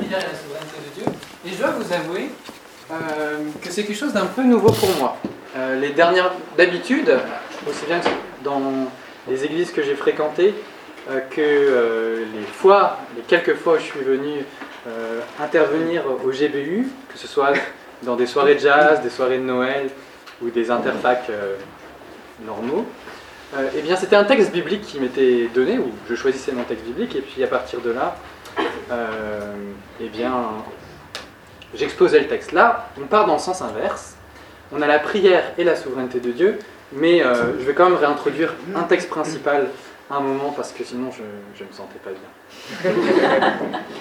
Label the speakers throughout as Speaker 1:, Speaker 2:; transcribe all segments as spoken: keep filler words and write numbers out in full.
Speaker 1: prière et la souveraineté de Dieu. Et je dois vous avouer euh, que c'est quelque chose d'un peu nouveau pour moi. Euh, les dernières, d'habitude, aussi bien dans les églises que j'ai fréquentées, euh, que euh, les fois, les quelques fois où je suis venu euh, intervenir au G B U, que ce soit dans des soirées de jazz, des soirées de Noël ou des interfacs euh, normaux, euh, eh bien c'était un texte biblique qui m'était donné, où je choisissais mon texte biblique, et puis à partir de là, euh, eh bien, j'exposais le texte. Là, on part dans le sens inverse. On a la prière et la souveraineté de Dieu, mais euh, je vais quand même réintroduire un texte principal à un moment, parce que sinon je ne me sentais pas bien.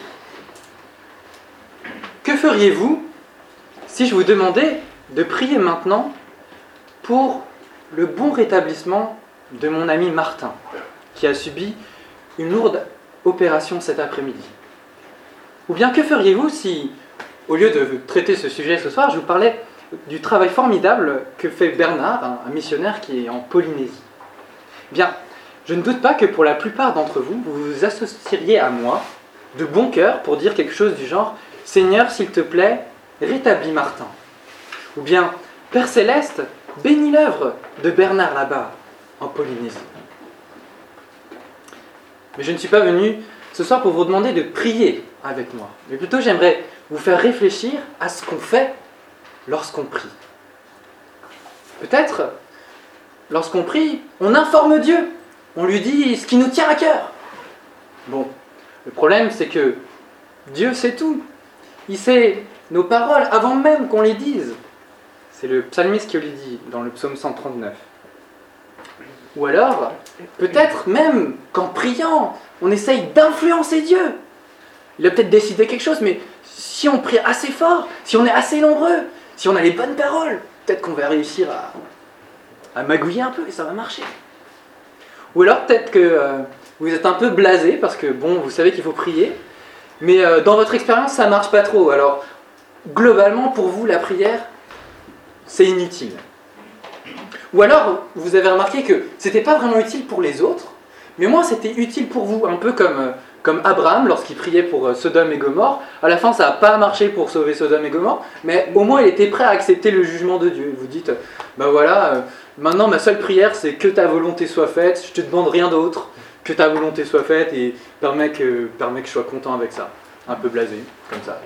Speaker 1: Que feriez-vous si je vous demandais de prier maintenant pour le bon rétablissement de mon ami Martin, qui a subi une lourde opération cet après-midi? Ou bien que feriez-vous si, au lieu de traiter ce sujet ce soir, je vous parlais du travail formidable que fait Bernard, un, un missionnaire qui est en Polynésie? Bien, je ne doute pas que pour la plupart d'entre vous, vous vous associeriez à moi de bon cœur pour dire quelque chose du genre « Seigneur, s'il te plaît, rétablis Martin ». Ou bien « Père Céleste, bénis l'œuvre de Bernard là-bas, en Polynésie ». Mais je ne suis pas venu ce soir pour vous demander de prier avec moi, mais plutôt j'aimerais vous faire réfléchir à ce qu'on fait lorsqu'on prie. Peut-être, lorsqu'on prie, on informe Dieu, on lui dit ce qui nous tient à cœur. Bon, le problème c'est que Dieu sait tout. Il sait nos paroles avant même qu'on les dise. C'est le psalmiste qui le dit dans le psaume cent trente-neuf. Ou alors, peut-être même qu'en priant, on essaye d'influencer Dieu. Il a peut-être décidé quelque chose, mais si on prie assez fort, si on est assez nombreux, si on a les bonnes paroles, peut-être qu'on va réussir à, à magouiller un peu et ça va marcher. Ou alors peut-être que euh, vous êtes un peu blasé parce que, bon, vous savez qu'il faut prier, mais euh, dans votre expérience, ça ne marche pas trop. Alors, globalement, pour vous, la prière, c'est inutile. Ou alors, vous avez remarqué que c'était pas vraiment utile pour les autres, mais moi, c'était utile pour vous, un peu comme, euh, comme Abraham, lorsqu'il priait pour euh, Sodome et Gomorrhe. À la fin, ça n'a pas marché pour sauver Sodome et Gomorrhe, mais au moins, il était prêt à accepter le jugement de Dieu. Vous dites, ben voilà, euh, maintenant, ma seule prière, c'est que ta volonté soit faite, je te demande rien d'autre, que ta volonté soit faite, et permets que, permets que je sois content avec ça. Un peu blasé, comme ça.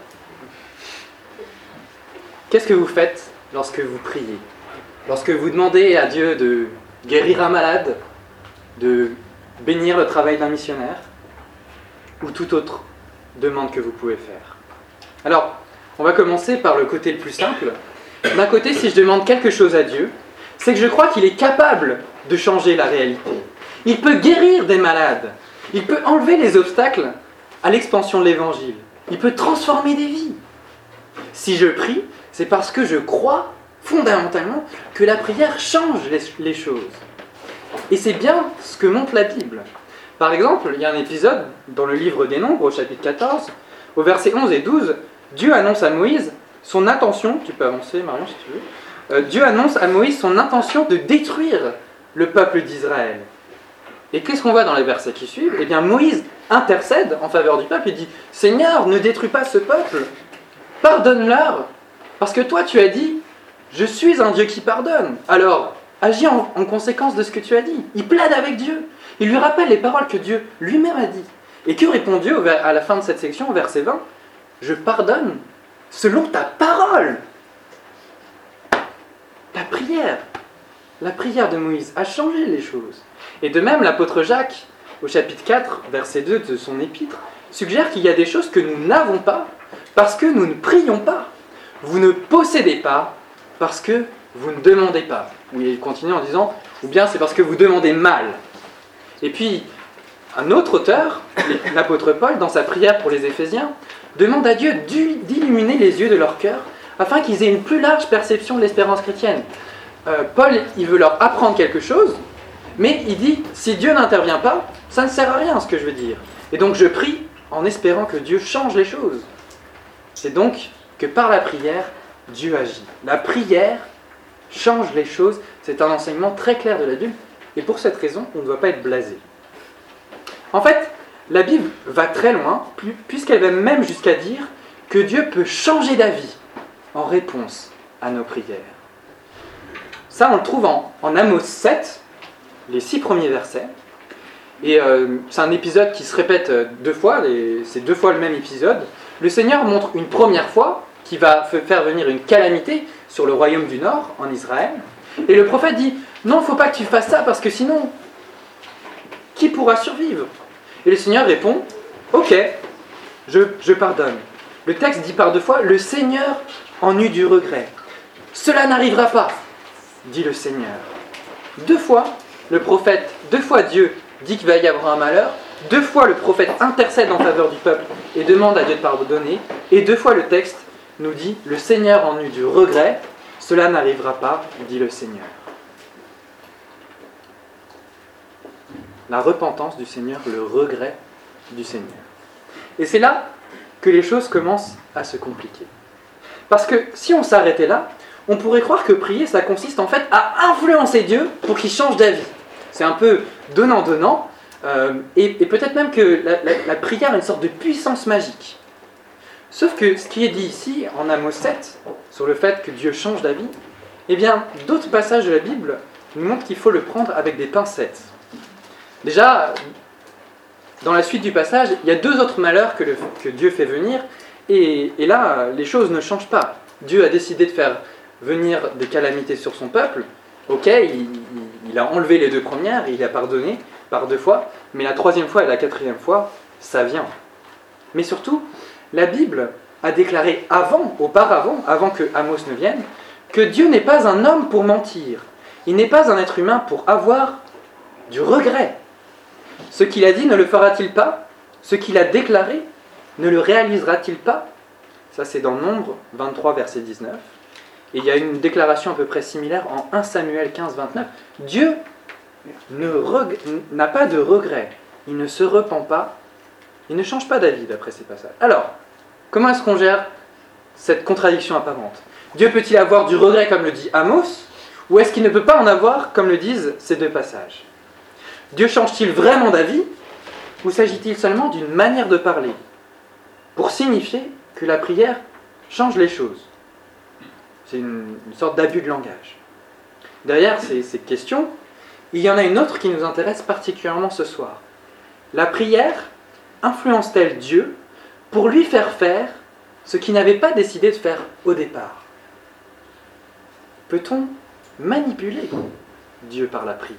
Speaker 1: Qu'est-ce que vous faites lorsque vous priez? Lorsque vous demandez à Dieu de guérir un malade, de bénir le travail d'un missionnaire, ou toute autre demande que vous pouvez faire. Alors, on va commencer par le côté le plus simple. D'un côté, si je demande quelque chose à Dieu, c'est que je crois qu'il est capable de changer la réalité. Il peut guérir des malades. Il peut enlever les obstacles à l'expansion de l'Évangile. Il peut transformer des vies. Si je prie, c'est parce que je crois fondamentalement que la prière change les, les choses. Et c'est bien ce que montre la Bible. Par exemple, il y a un épisode dans le livre des Nombres, au chapitre quatorze, au verset onze et douze, Dieu annonce à Moïse son intention, tu peux avancer Marion si tu veux, euh, Dieu annonce à Moïse son intention de détruire le peuple d'Israël. Et qu'est-ce qu'on voit dans les versets qui suivent? Eh bien, Moïse intercède en faveur du peuple et dit « Seigneur, ne détruis pas ce peuple, pardonne-leur, parce que toi tu as dit « Je suis un Dieu qui pardonne ». Alors, agis en, en conséquence de ce que tu as dit. Il plaide avec Dieu. Il lui rappelle les paroles que Dieu lui-même a dit. Et que répond Dieu à la fin de cette section, au verset vingt? « Je pardonne selon ta parole ». La prière, la prière de Moïse a changé les choses. Et de même, l'apôtre Jacques, au chapitre quatre, verset deux de son épître, suggère qu'il y a des choses que nous n'avons pas parce que nous ne prions pas. Vous ne possédez pas parce que vous ne demandez pas. Oui, il continue en disant, ou bien c'est parce que vous demandez mal. Et puis, un autre auteur, l'apôtre Paul, dans sa prière pour les Éphésiens, demande à Dieu d'illuminer les yeux de leur cœur afin qu'ils aient une plus large perception de l'espérance chrétienne. Euh, Paul, il veut leur apprendre quelque chose, mais il dit, si Dieu n'intervient pas, ça ne sert à rien ce que je veux dire. Et donc je prie en espérant que Dieu change les choses. C'est donc que par la prière, Dieu agit. La prière change les choses, c'est un enseignement très clair de la Bible, et pour cette raison, on ne doit pas être blasé. En fait, la Bible va très loin, puisqu'elle va même jusqu'à dire que Dieu peut changer d'avis en réponse à nos prières. Ça, on le trouve en, en Amos sept, les six premiers versets. Et euh, c'est un épisode qui se répète deux fois, les, c'est deux fois le même épisode. Le Seigneur montre une première fois qu'il va faire venir une calamité sur le royaume du Nord, en Israël. Et le prophète dit, non, il ne faut pas que tu fasses ça, parce que sinon, qui pourra survivre ? Et le Seigneur répond, ok, je, je pardonne. Le texte dit par deux fois, le Seigneur en eut du regret. Cela n'arrivera pas, dit le Seigneur. Deux fois, le prophète, deux fois Dieu dit qu'il va y avoir un malheur, deux fois le prophète intercède en faveur du peuple et demande à Dieu de pardonner, et deux fois le texte nous dit, le Seigneur en eut du regret, cela n'arrivera pas, dit le Seigneur. La repentance du Seigneur, le regret du Seigneur. Et c'est là que les choses commencent à se compliquer. Parce que si on s'arrêtait là, on pourrait croire que prier, ça consiste en fait à influencer Dieu pour qu'il change d'avis. C'est un peu donnant-donnant, euh, et, et peut-être même que la, la, la prière a une sorte de puissance magique. Sauf que ce qui est dit ici, en Amos sept, sur le fait que Dieu change d'avis, eh bien, d'autres passages de la Bible nous montrent qu'il faut le prendre avec des pincettes. Déjà, dans la suite du passage, il y a deux autres malheurs que, le, que Dieu fait venir, et, et là, les choses ne changent pas. Dieu a décidé de faire venir des calamités sur son peuple. Ok, il, il, il a enlevé les deux premières, il a pardonné par deux fois, mais la troisième fois et la quatrième fois, ça vient. Mais surtout, la Bible a déclaré avant, auparavant, avant que Amos ne vienne, que Dieu n'est pas un homme pour mentir. Il n'est pas un être humain pour avoir du regret. Ce qu'il a dit ne le fera-t-il pas ? Ce qu'il a déclaré ne le réalisera-t-il pas ? Ça, c'est dans Nombre vingt-trois, verset dix-neuf. Et il y a une déclaration à peu près similaire en un Samuel quinze, vingt-neuf. Dieu ne reg... n'a pas de regret. Il ne se repent pas. Il ne change pas d'avis d'après ces passages. Alors, comment est-ce qu'on gère cette contradiction apparente ? Dieu peut-il avoir du regret comme le dit Amos ? Ou est-ce qu'il ne peut pas en avoir comme le disent ces deux passages ? Dieu change-t-il vraiment d'avis ? Ou s'agit-il seulement d'une manière de parler pour signifier que la prière change les choses ? C'est une, une sorte d'abus de langage. Derrière ces, ces questions, il y en a une autre qui nous intéresse particulièrement ce soir. La prière influence-t-elle Dieu pour lui faire faire ce qu'il n'avait pas décidé de faire au départ ? Peut-on manipuler Dieu par la prière ?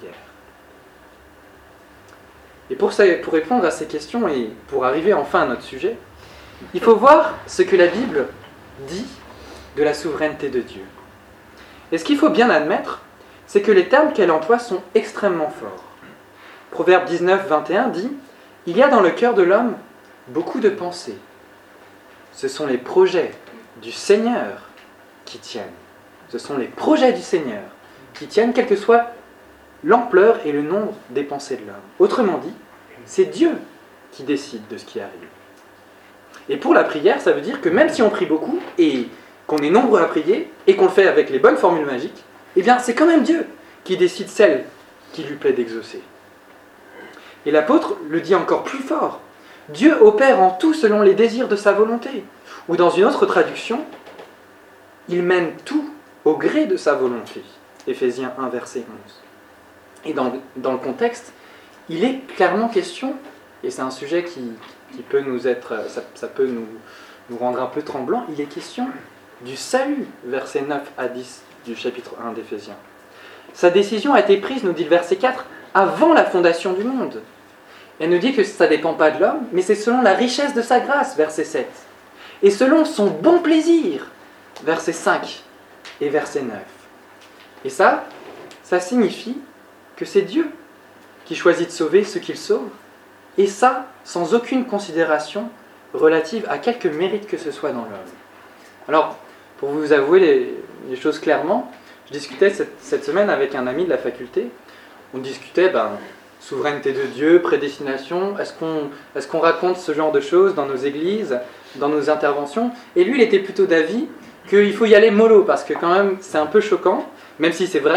Speaker 1: Et pour, ça, pour répondre à ces questions et pour arriver enfin à notre sujet, il faut voir ce que la Bible dit de la souveraineté de Dieu. Et ce qu'il faut bien admettre, c'est que les termes qu'elle emploie sont extrêmement forts. Proverbe dix-neuf, vingt et un dit « Il y a dans le cœur de l'homme beaucoup de pensées. Ce sont les projets du Seigneur qui tiennent. Ce sont les projets du Seigneur qui tiennent, quelle que soit l'ampleur et le nombre des pensées de l'homme. Autrement dit, c'est Dieu qui décide de ce qui arrive. Et pour la prière, ça veut dire que même si on prie beaucoup, et qu'on est nombreux à prier, et qu'on le fait avec les bonnes formules magiques, eh bien c'est quand même Dieu qui décide celle qui lui plaît d'exaucer. Et l'apôtre le dit encore plus fort. Dieu opère en tout selon les désirs de sa volonté. Ou dans une autre traduction, il mène tout au gré de sa volonté. Éphésiens un, verset onze. Et dans, dans le contexte, il est clairement question, et c'est un sujet qui, qui peut nous être, ça, ça peut nous, nous rendre un peu tremblants, il est question du salut, versets neuf à dix du chapitre un d'Éphésiens. Sa décision a été prise, nous dit le verset quatre, avant la fondation du monde. Elle nous dit que ça ne dépend pas de l'homme, mais c'est selon la richesse de sa grâce, verset sept. Et selon son bon plaisir, verset cinq et verset neuf. Et ça, ça signifie que c'est Dieu qui choisit de sauver ceux qu'il sauve, et ça, sans aucune considération relative à quelque mérite que ce soit dans l'homme. Alors, pour vous avouer les, les choses clairement, je discutais cette, cette semaine avec un ami de la faculté. On discutait, ben, souveraineté de Dieu, prédestination, est-ce qu'on, est-ce qu'on raconte ce genre de choses dans nos églises, dans nos interventions ? Et lui, il était plutôt d'avis qu'il faut y aller mollo, parce que quand même, c'est un peu choquant, même si c'est vrai,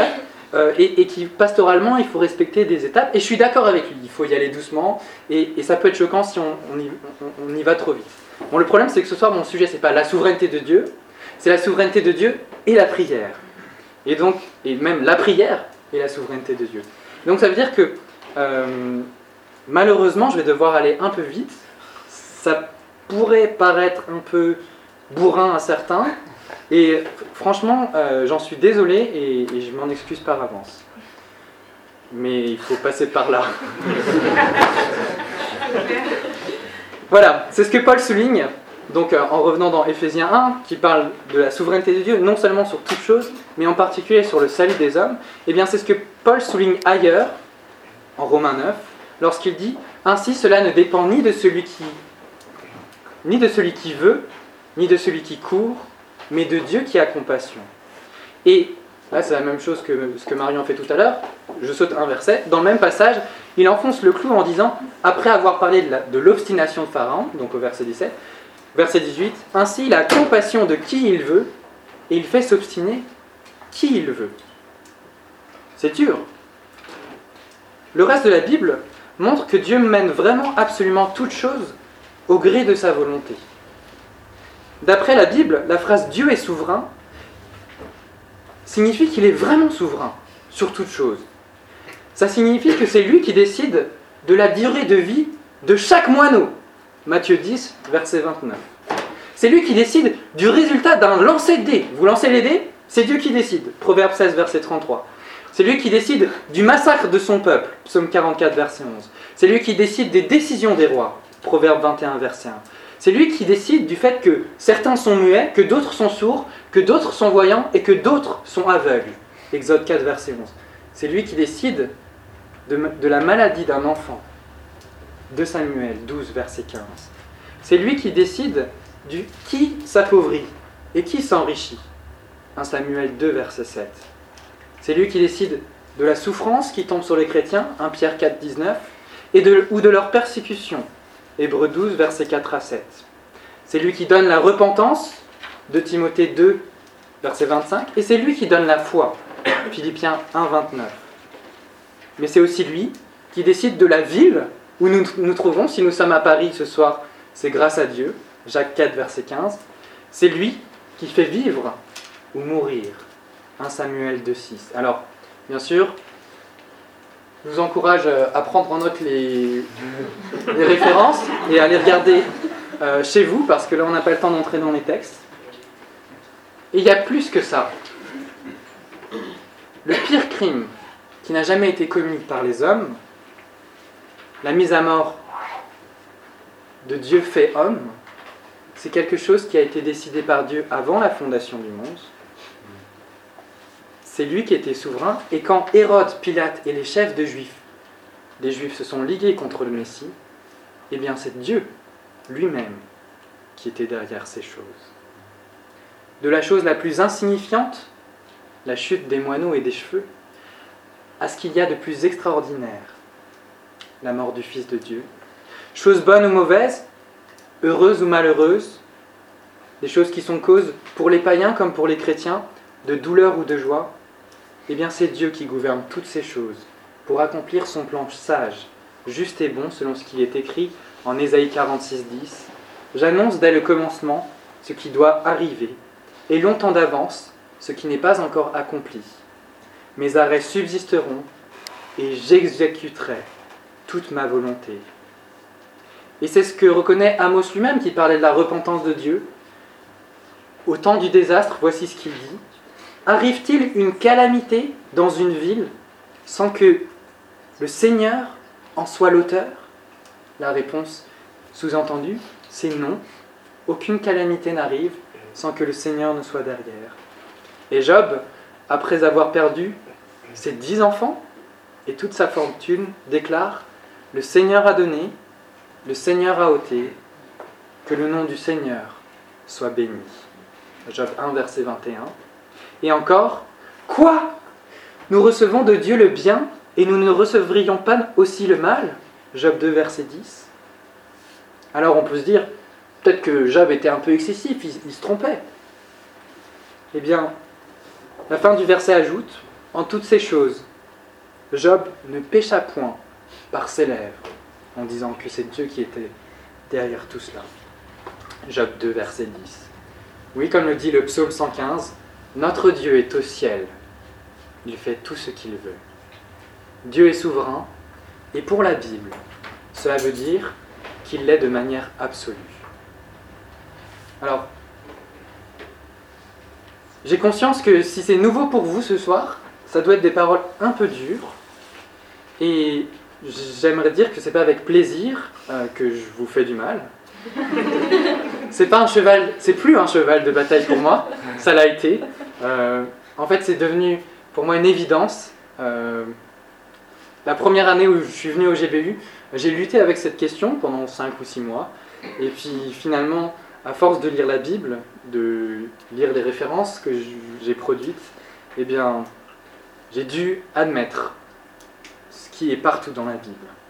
Speaker 1: euh, et, et qui, pastoralement, il faut respecter des étapes. Et je suis d'accord avec lui, il faut y aller doucement, et, et ça peut être choquant si on, on, y, on, on y va trop vite. Bon, le problème, c'est que ce soir, mon sujet, c'est pas la souveraineté de Dieu, c'est la souveraineté de Dieu et la prière. Et donc, et même la prière et la souveraineté de Dieu. Donc ça veut dire que, euh, malheureusement, je vais devoir aller un peu vite. Ça pourrait paraître un peu bourrin à certains, et franchement, euh, j'en suis désolé et, et je m'en excuse par avance. Mais il faut passer par là. Voilà, c'est ce que Paul souligne, donc euh, en revenant dans Éphésiens un, qui parle de la souveraineté de Dieu, non seulement sur toute chose, mais en particulier sur le salut des hommes. Et bien c'est ce que Paul souligne ailleurs, en Romains neuf, lorsqu'il dit « Ainsi cela ne dépend ni de celui qui, ni de celui qui veut, ni de celui qui court, mais de Dieu qui a compassion. » Et là c'est la même chose que ce que Marion fait tout à l'heure, je saute un verset, dans le même passage, il enfonce le clou en disant, après avoir parlé de, la, de l'obstination de Pharaon, donc au verset dix-sept, verset dix-huit, « Ainsi il a compassion de qui il veut, et il fait s'obstiner qui il veut. » C'est dur. Le reste de la Bible montre que Dieu mène vraiment absolument toute chose au gré de sa volonté. D'après la Bible, la phrase « Dieu est souverain » signifie qu'il est vraiment souverain sur toute chose. Ça signifie que c'est lui qui décide de la durée de vie de chaque moineau. Matthieu dix, verset vingt-neuf. C'est lui qui décide du résultat d'un lancer de dés. Vous lancez les dés, c'est Dieu qui décide. Proverbe seize, verset trente-trois. C'est lui qui décide du massacre de son peuple. Psaume quarante-quatre, verset onze. C'est lui qui décide des décisions des rois. Proverbe vingt et un, verset un. C'est lui qui décide du fait que certains sont muets, que d'autres sont sourds, que d'autres sont voyants et que d'autres sont aveugles. Exode quatre, verset onze. C'est lui qui décide de, de la maladie d'un enfant. deux Samuel douze, verset quinze. C'est lui qui décide du qui s'appauvrit et qui s'enrichit. un Samuel deux, verset sept. C'est lui qui décide de la souffrance qui tombe sur les chrétiens, un Pierre quatre, dix-neuf, et de, ou de leur persécution, Hébreux douze, verset quatre à sept. C'est lui qui donne la repentance, deux Timothée deux, verset vingt-cinq, et c'est lui qui donne la foi, Philippiens un, vingt-neuf. Mais c'est aussi lui qui décide de la ville où nous nous trouvons. Si nous sommes à Paris ce soir, c'est grâce à Dieu, Jacques quatre, verset quinze. C'est lui qui fait vivre ou mourir, un Samuel deux, six. Alors, bien sûr, je vous encourage à prendre en note les, les références et à les regarder euh, chez vous, parce que là, on n'a pas le temps d'entrer dans les textes. Et il y a plus que ça. Le pire crime qui n'a jamais été commis par les hommes, la mise à mort de Dieu fait homme, c'est quelque chose qui a été décidé par Dieu avant la fondation du monde. C'est lui qui était souverain, et quand Hérode, Pilate et les chefs de Juifs, des Juifs se sont ligués contre le Messie, eh bien c'est Dieu lui-même qui était derrière ces choses. De la chose la plus insignifiante, la chute des moineaux et des cheveux, à ce qu'il y a de plus extraordinaire, la mort du Fils de Dieu. Choses bonnes ou mauvaises, heureuses ou malheureuses, des choses qui sont cause pour les païens comme pour les chrétiens, de douleur ou de joie, eh bien c'est Dieu qui gouverne toutes ces choses pour accomplir son plan sage, juste et bon selon ce qui est écrit en Ésaïe quarante-six, dix. J'annonce dès le commencement ce qui doit arriver, et longtemps d'avance ce qui n'est pas encore accompli. Mes arrêts subsisteront, et j'exécuterai toute ma volonté. Et c'est ce que reconnaît Amos lui-même, qui parlait de la repentance de Dieu. Au temps du désastre, voici ce qu'il dit. Arrive-t-il une calamité dans une ville sans que le Seigneur en soit l'auteur ? La réponse sous-entendue, c'est non. Aucune calamité n'arrive sans que le Seigneur ne soit derrière. Et Job, après avoir perdu ses dix enfants et toute sa fortune, déclare « Le Seigneur a donné, le Seigneur a ôté, que le nom du Seigneur soit béni. » Job un, verset vingt et un. Et encore, « Quoi ? Nous recevons de Dieu le bien et nous ne recevrions pas aussi le mal ?» Job deux, verset dix. Alors on peut se dire, peut-être que Job était un peu excessif, il, il se trompait. Eh bien, la fin du verset ajoute, En toutes ces choses, Job ne pécha point par ses lèvres, en disant que c'est Dieu qui était derrière tout cela. Job deux, verset dix. Oui, comme le dit le psaume cent quinze, notre Dieu est au ciel, il fait tout ce qu'il veut. Dieu est souverain, et pour la Bible, cela veut dire qu'il l'est de manière absolue. Alors, j'ai conscience que si c'est nouveau pour vous ce soir, ça doit être des paroles un peu dures, et j'aimerais dire que c'est pas avec plaisir euh, que je vous fais du mal. C'est pas un cheval, c'est plus un cheval de bataille pour moi, ça l'a été. Euh, en fait, c'est devenu pour moi une évidence. Euh, la première année où je suis venu au G B U, j'ai lutté avec cette question pendant cinq ou six mois, et puis finalement, à force de lire la Bible, de lire les références que j'ai produites, eh bien, j'ai dû admettre ce qui est partout dans la Bible.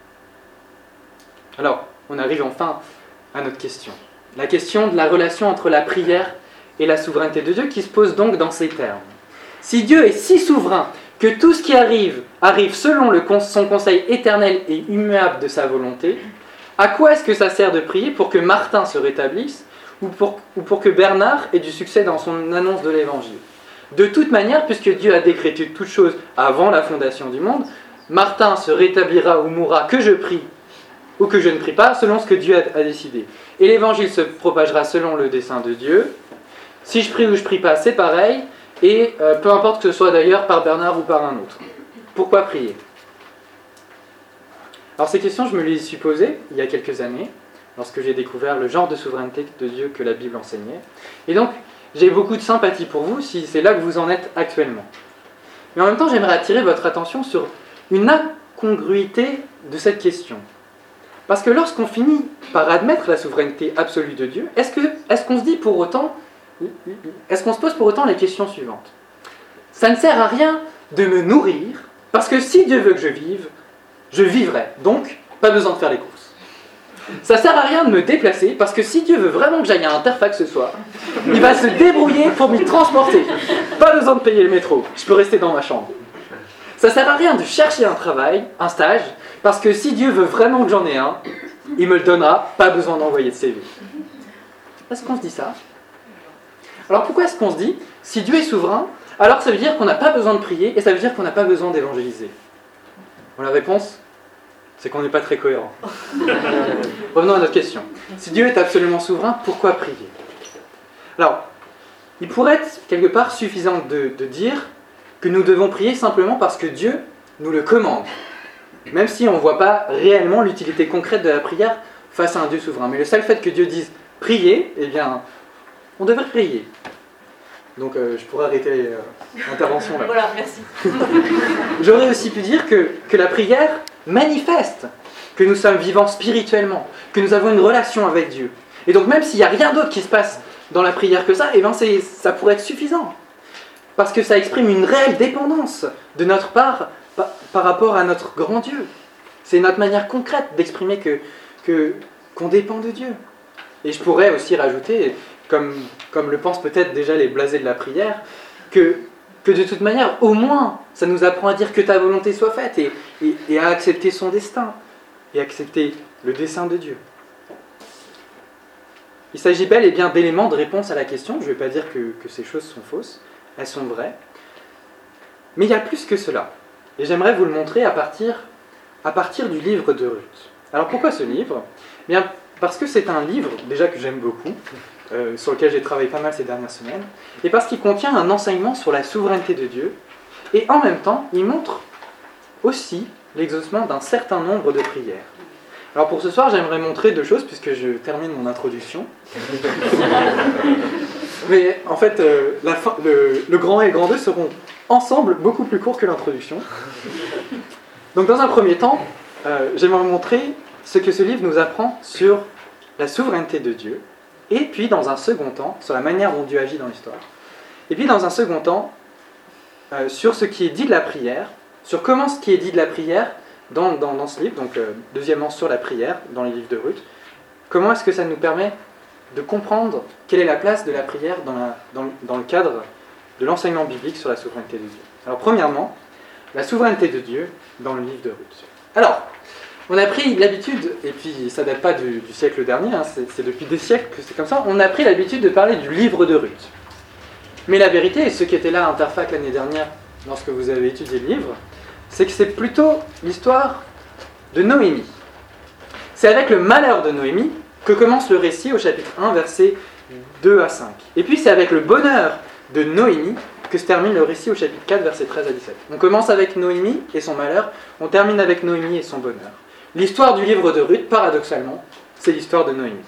Speaker 1: Alors, on arrive enfin à notre question. La question de la relation entre la prière et la souveraineté de Dieu qui se pose donc dans ces termes. Si Dieu est si souverain que tout ce qui arrive arrive selon le, son conseil éternel et immuable de sa volonté, à quoi est-ce que ça sert de prier pour que Martin se rétablisse ou pour, ou pour que Bernard ait du succès dans son annonce de l'Évangile? De toute manière, puisque Dieu a décrété toutes choses avant la fondation du monde, Martin se rétablira ou mourra que je prie ou que je ne prie pas, selon ce que Dieu a, a décidé. Et l'Évangile se propagera selon le dessein de Dieu. Si je prie ou je prie pas, c'est pareil, et euh, peu importe que ce soit d'ailleurs par Bernard ou par un autre. Pourquoi prier? Alors ces questions, je me les suis posées il y a quelques années, lorsque j'ai découvert le genre de souveraineté de Dieu que la Bible enseignait. Et donc, j'ai beaucoup de sympathie pour vous, si c'est là que vous en êtes actuellement. Mais en même temps, j'aimerais attirer votre attention sur une incongruité de cette question. Parce que lorsqu'on finit par admettre la souveraineté absolue de Dieu, est-ce que, est-ce qu'on se dit pour autant, est-ce qu'on se pose pour autant les questions suivantes? Ça ne sert à rien de me nourrir, parce que si Dieu veut que je vive, je vivrai. Donc, pas besoin de faire les courses. Ça sert à rien de me déplacer, parce que si Dieu veut vraiment que j'aille à Interfax ce soir, il va se débrouiller pour m'y transporter. Pas besoin de payer le métro, je peux rester dans ma chambre. Ça sert à rien de chercher un travail, un stage, parce que si Dieu veut vraiment que j'en ai un, il me le donnera, pas besoin d'envoyer de C V. Est-ce qu'on se dit ça? Alors pourquoi est-ce qu'on se dit, si Dieu est souverain, alors ça veut dire qu'on n'a pas besoin de prier, et ça veut dire qu'on n'a pas besoin d'évangéliser? Bon, la réponse, c'est qu'on n'est pas très cohérent. Revenons à notre question. Si Dieu est absolument souverain, pourquoi prier? Alors, il pourrait être quelque part suffisant de, de dire que nous devons prier simplement parce que Dieu nous le commande, même si on ne voit pas réellement l'utilité concrète de la prière face à un Dieu souverain. Mais le seul fait que Dieu dise « prier », eh bien, on devrait prier. Donc euh, je pourrais arrêter euh, l'intervention là.
Speaker 2: Voilà, merci.
Speaker 1: J'aurais aussi pu dire que, que la prière manifeste que nous sommes vivants spirituellement, que nous avons une relation avec Dieu. Et donc même s'il n'y a rien d'autre qui se passe dans la prière que ça, eh bien c'est, ça pourrait être suffisant. Parce que ça exprime une réelle dépendance de notre part par, par rapport à notre grand Dieu. C'est notre manière concrète d'exprimer que, que, qu'on dépend de Dieu. Et je pourrais aussi rajouter, comme, comme le pensent peut-être déjà les blasés de la prière, que, que de toute manière, au moins, ça nous apprend à dire que ta volonté soit faite et, et, et à accepter son destin et accepter le dessein de Dieu. Il s'agit bel et bien d'éléments de réponse à la question. Je ne vais pas dire que, que ces choses sont fausses. Elles sont vraies. Mais il y a plus que cela. Et j'aimerais vous le montrer à partir, à partir du livre de Ruth. Alors pourquoi ce livre? Bien, parce que c'est un livre, déjà que j'aime beaucoup, euh, sur lequel j'ai travaillé pas mal ces dernières semaines, et parce qu'il contient un enseignement sur la souveraineté de Dieu, et en même temps, il montre aussi l'exaucement d'un certain nombre de prières. Alors pour ce soir, j'aimerais montrer deux choses, puisque je termine mon introduction. Mais en fait, euh, la fin, le, le grand un et le grand deux seront ensemble beaucoup plus courts que l'introduction. Donc dans un premier temps, euh, j'aimerais montrer ce que ce livre nous apprend sur la souveraineté de Dieu, et puis dans un second temps, sur la manière dont Dieu agit dans l'histoire, et puis dans un second temps, euh, sur ce qui est dit de la prière, sur comment ce qui est dit de la prière dans, dans, dans ce livre, donc euh, deuxièmement sur la prière, dans les livres de Ruth, comment est-ce que ça nous permet de comprendre quelle est la place de la prière dans, la, dans, dans le cadre de l'enseignement biblique sur la souveraineté de Dieu. Alors premièrement, la souveraineté de Dieu dans le livre de Ruth. Alors, on a pris l'habitude, et puis ça date pas du, du siècle dernier, hein, c'est, c'est depuis des siècles que c'est comme ça, on a pris l'habitude de parler du livre de Ruth. Mais la vérité, et ceux qui étaient là à Interfac l'année dernière, lorsque vous avez étudié le livre, c'est que c'est plutôt l'histoire de Noémie. C'est avec le malheur de Noémie que commence le récit au chapitre un, versets deux à cinq. Et puis c'est avec le bonheur de Noémie que se termine le récit au chapitre quatre, versets treize à dix-sept. On commence avec Noémie et son malheur, on termine avec Noémie et son bonheur. L'histoire du livre de Ruth, paradoxalement, c'est l'histoire de Noémie.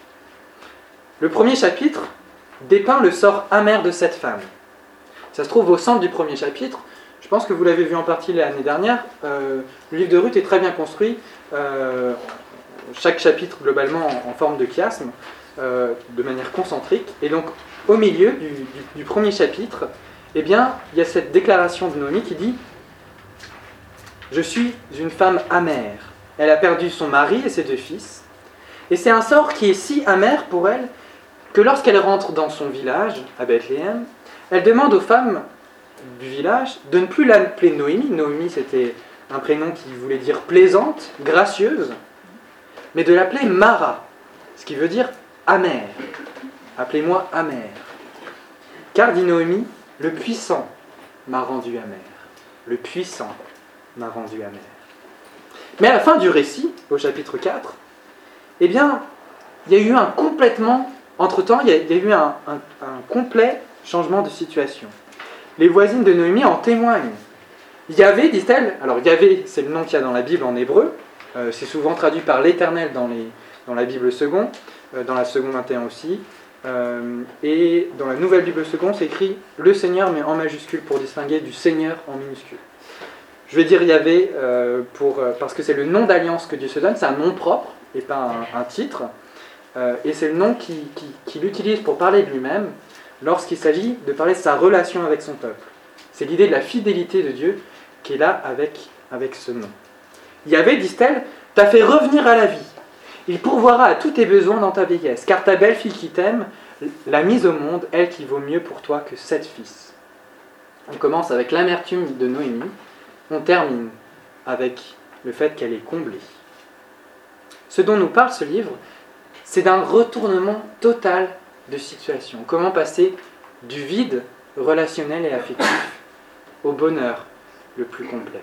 Speaker 1: Le premier chapitre dépeint le sort amer de cette femme. Ça se trouve au centre du premier chapitre. Je pense que vous l'avez vu en partie l'année dernière. Euh, le livre de Ruth est très bien construit. Euh, chaque chapitre, globalement, en, en forme de chiasme, euh, de manière concentrique. Et donc, au milieu du, du, du premier chapitre, eh bien, il y a cette déclaration de Noémie qui dit « Je suis une femme amère. Elle a perdu son mari et ses deux fils. Et c'est un sort qui est si amer pour elle que lorsqu'elle rentre dans son village, à Bethléem, elle demande aux femmes du village de ne plus l'appeler Noémie. Noémie, c'était un prénom qui voulait dire plaisante, gracieuse, mais de l'appeler Mara, ce qui veut dire amère. Appelez-moi amère. Car, dit Noémie, le puissant m'a rendu amère. Le puissant m'a rendu amère. Mais à la fin du récit, au chapitre quatre, eh bien, il y a eu un complètement... Entre-temps, il y a, il y a eu un, un, un complet changement de situation. Les voisines de Noémie en témoignent. Yahvé, dit-elle, alors Yahvé, c'est le nom qu'il y a dans la Bible en hébreu, euh, c'est souvent traduit par l'Éternel dans, les, dans la Bible seconde, euh, dans la seconde vingt et un aussi, euh, et dans la nouvelle Bible seconde, c'est écrit le Seigneur, mais en majuscule pour distinguer du Seigneur en minuscule. Je vais dire Yahvé euh, pour, euh, parce que c'est le nom d'alliance que Dieu se donne, c'est un nom propre et pas un, un titre. Euh, et c'est le nom qu'il, qu'il, qu'il utilise pour parler de lui-même lorsqu'il s'agit de parler de sa relation avec son peuple. C'est l'idée de la fidélité de Dieu qui est là avec, avec ce nom. Yahvé, dit-elle, t'a fait revenir à la vie. Il pourvoira à tous tes besoins dans ta vieillesse, car ta belle-fille qui t'aime l'a mise au monde, elle qui vaut mieux pour toi que sept fils. On commence avec l'amertume de Noémie, on termine avec le fait qu'elle est comblée. Ce dont nous parle ce livre, c'est d'un retournement total de situation. Comment passer du vide relationnel et affectif au bonheur le plus complet.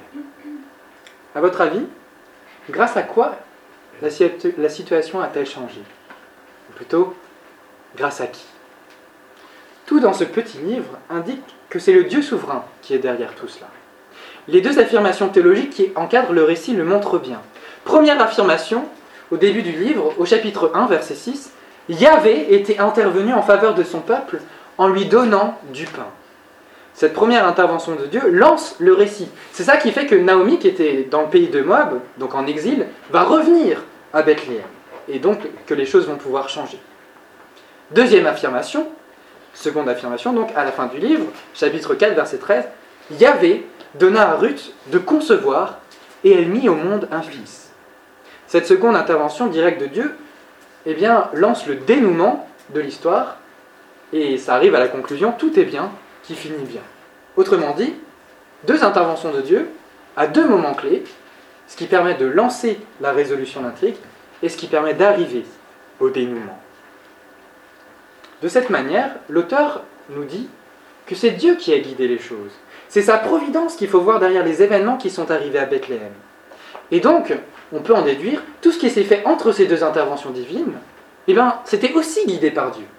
Speaker 1: À votre avis, grâce à quoi la, situ- la situation a-t-elle changé ? Ou plutôt, grâce à qui ? Tout dans ce petit livre indique que c'est le Dieu souverain qui est derrière tout cela. Les deux affirmations théologiques qui encadrent le récit le montrent bien. Première affirmation, au début du livre, au chapitre un, verset six, Yahvé était intervenu en faveur de son peuple en lui donnant du pain. Cette première intervention de Dieu lance le récit. C'est ça qui fait que Naomi, qui était dans le pays de Moab, donc en exil, va revenir à Bethléem. Et donc que les choses vont pouvoir changer. Deuxième affirmation, seconde affirmation, donc à la fin du livre, chapitre quatre, verset treize, Yahvé donna à Ruth de concevoir et elle mit au monde un fils. Cette seconde intervention directe de Dieu, eh bien, lance le dénouement de l'histoire et ça arrive à la conclusion, tout est bien qui finit bien. Autrement dit, deux interventions de Dieu à deux moments clés, ce qui permet de lancer la résolution d'intrigue et ce qui permet d'arriver au dénouement. De cette manière, l'auteur nous dit que c'est Dieu qui a guidé les choses. C'est sa providence qu'il faut voir derrière les événements qui sont arrivés à Bethléem. Et donc, on peut en déduire, tout ce qui s'est fait entre ces deux interventions divines, eh bien, c'était aussi guidé par Dieu.